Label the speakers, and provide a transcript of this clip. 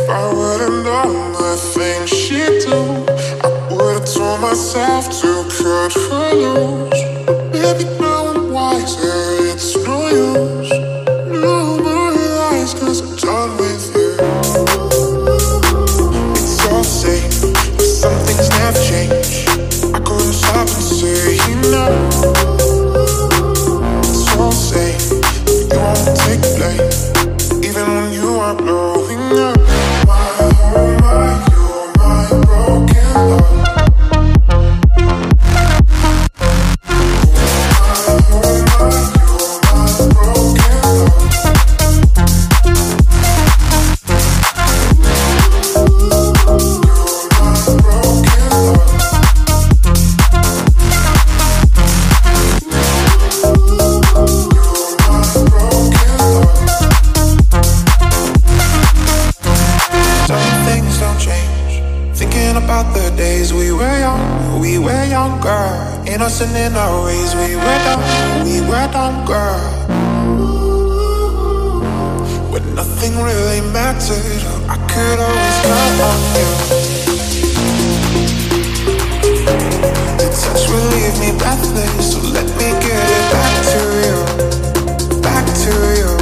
Speaker 1: I would've known the things she'd do, I would've told myself to cut her loose. But baby, now I'm wiser, it's no use. No more lies, 'cause I'm done with you. It's all safe, but some things never change. I couldn't stop and say no. It's all safe, but you won't take the blame, even when you are blowing up.
Speaker 2: Innocent in our ways, we were dumb, girl. When nothing really mattered, I could always count on you. The touch will leave me breathless, so let me get it back to you, back to you.